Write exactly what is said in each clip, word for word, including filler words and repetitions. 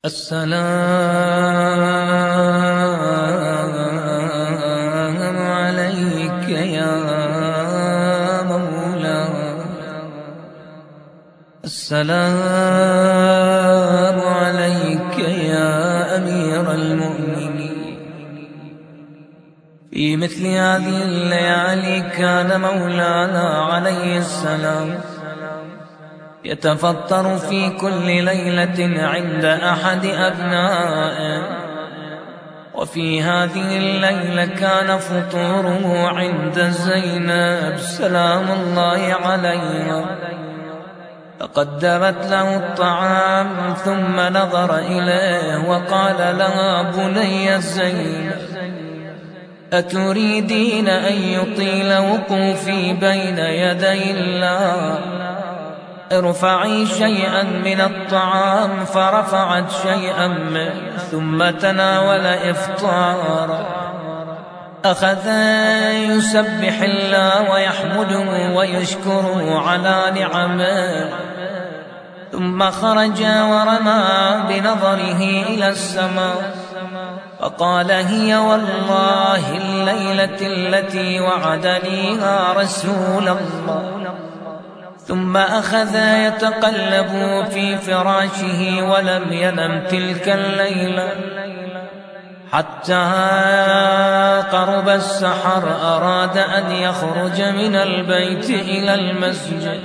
السلام عليك يا مولاي، السلام عليك يا أمير المؤمنين. في مثل هذه الليالي كان مولانا عليه السلام يتفطر في كل ليلة عند أحد أبنائه، وفي هذه الليلة كان فطوره عند زينب سلام الله عليها، فقدمت له الطعام ثم نظر إليه وقال لها: بني زينب، أتريدين أن يطيل وقوفي بين يدي الله؟ ارفعي شيئا من الطعام. فرفعت شيئا منه ثم تناول إفطارا، أخذ يسبح الله ويحمده ويشكره على نعمه، ثم خرج ورمى بنظره إلى السماء فقال: هي والله الليلة التي وعدنيها رسول الله. ثم أخذ يتقلب في فراشه ولم ينم تلك الليلة حتى قرب السحر. أراد أن يخرج من البيت إلى المسجد،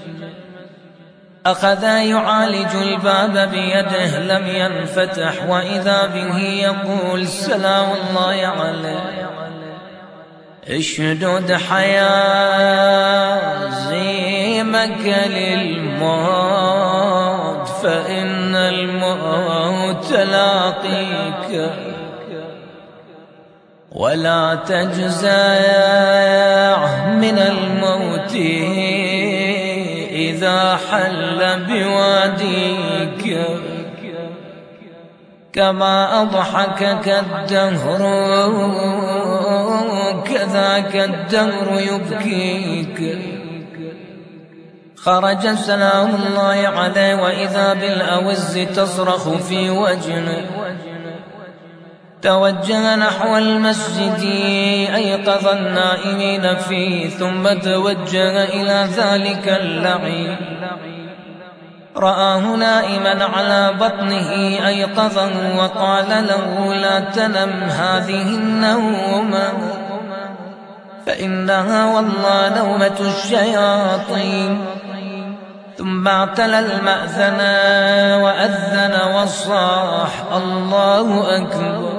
أخذ يعالج الباب بيده لم ينفتح، وإذا به يقول: سلام الله عليه، اشدد حيازيمك للموت فإن الموت لاقيك، ولا تجزع من الموت إذا حل بواديك، كما أضحكك الدهر كذاك الدهر يبكيك. خرج سلام الله عليه وإذا بالأوز تصرخ في وجهه، توجه نحو المسجد أيقظ النائمين فيه، ثم توجه إلى ذلك اللعين رآه نائما على بطنه أيقظه وقال له: لا تنم هذه النومة فإنها والله نومة الشياطين. ثم اعتلى المأذن وأذن وصاح: الله أكبر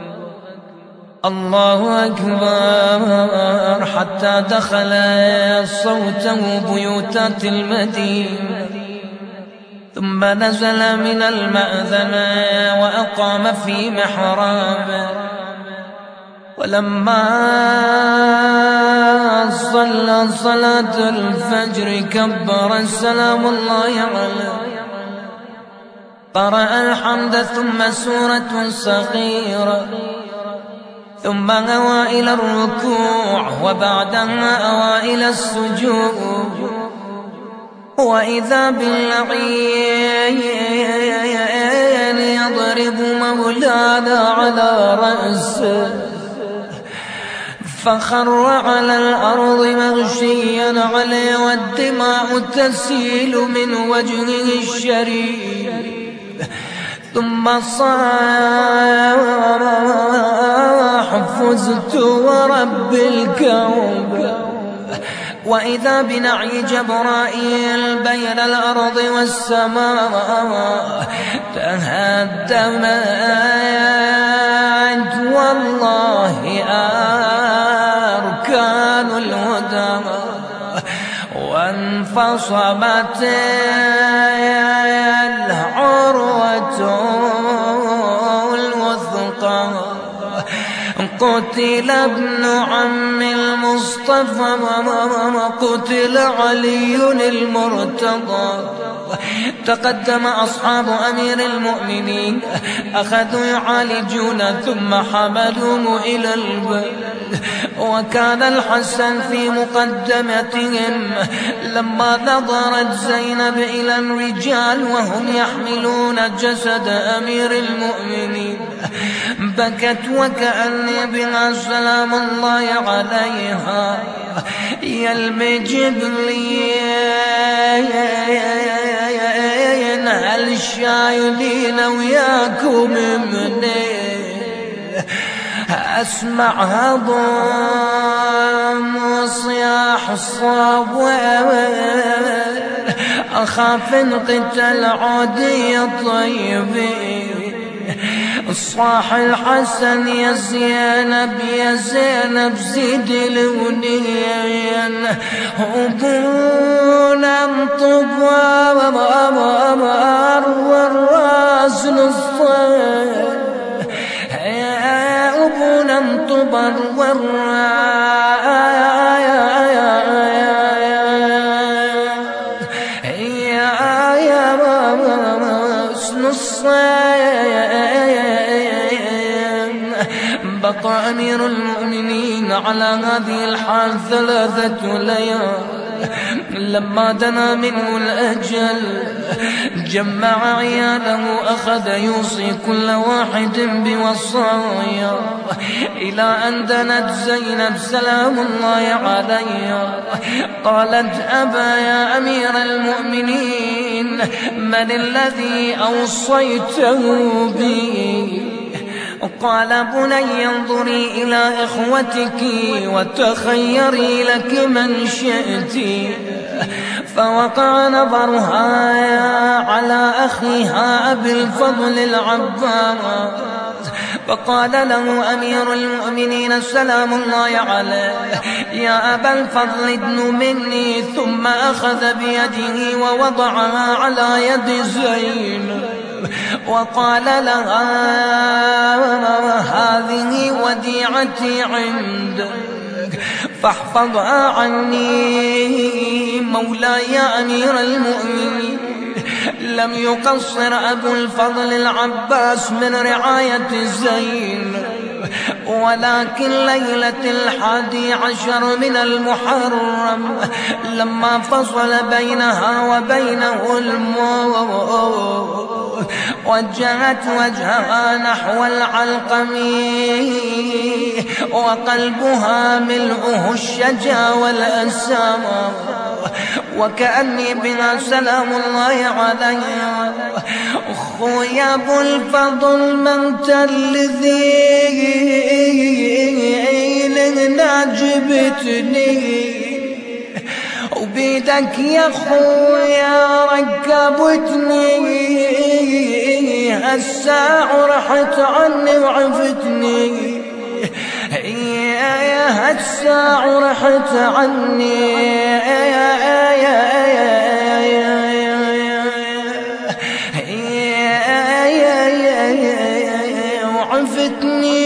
الله أكبر، حتى دخل صوته بيوتات المدينة. ثم نزل من المأذن وأقام في محرابه، ولما صلى صلاة الفجر كبر سلام الله عليه، قرأ الحمد ثم سورة صغيرة، ثم أوى إلى الركوع وبعدها أوى إلى السجود، وإذا باللعين يضرب مولانا على رأسه، فخر على الأرض مغشيا عليه والدماء تسيل من وجهه الشريف. ثم صاح: فزت ورب الكون. وإذا بنعي جبرائيل بين الأرض والسماء تهدمت والله أركان الهدى، وانفصمت العروة الوثقى. قتل ابن عم المصطفى، قتل علي المرتضى. تقدم أصحاب أمير المؤمنين أخذوا يعالجون ثم حملوه إلى البيت، وكان الحسن في مقدمتهم لما نظرت زينب إلى الرجال وهم يحملون جسد أمير المؤمنين بكت وكأني بها سلام الله عليها يلمي جبلين هل شايلين وياكم مني أسمعها ضم وصياح الصابوين أخاف انقتل عودي طيبين صاح الحسن يا زينب يا زينب زيد الونين وبونا انطبار والراس نصين وبونا انطبر والراس نصين بقى أمير المؤمنين على هذه الحال ثلاثة ليال لما دنا منه الأجل جمع عياله أخذ يوصي كل واحد بوصايا إلى أن دنت زينب سلام الله عليها قالت أبا يا أمير المؤمنين من الذي أوصيته بي قال بني انظري إلى إخوتك وتخيري لك من شئت فوقع نظرها على أخيها أبي الفضل العباس فقال له أمير المؤمنين سلام الله عليه يا أبا الفضل ادن مني ثم أخذ بيده ووضعها على يد زينب وقال لها هذه وديعتي عندك فاحفظها عني مولاي أمير المؤمنين لم يقصر أبو الفضل العباس من رعاية زينب ولكن ليلة الحادي عشر من المحرم لما فصل بينها وبينه الموت وجهت وجهها نحو العلقم وقلبها ملؤه الشجا والأسام وكأني بها سلام الله عليها أخويا أبو الفضل من الذي ناجبتني وبيدك يا خويا ركبتني هالساعة رحت عني وعفتني يا هالساعة رحت عني وعفتني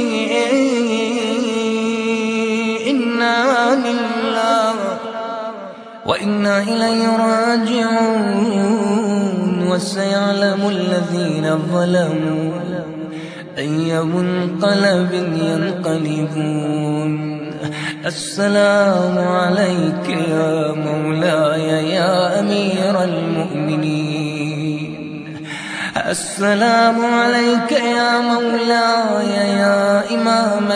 إنا لله وإنا إليه راجعون وسيعلم الذين ظلموا أي منقلب ينقلبون السلام عليك يا مولاي يا أمير المؤمنين السلام عليك يا مولاي يا إمام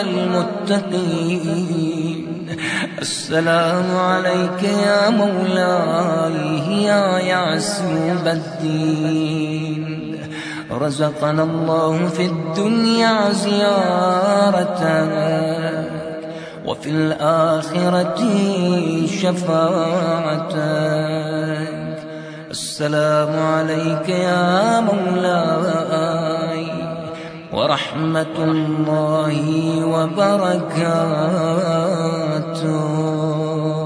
المتقين السلام عليك يا مولاي يا يعسوب الدين رزقنا الله في الدنيا زيارتك وفي الآخرة شفاعتك السلام عليك يا مولاي ورحمة الله وبركاته.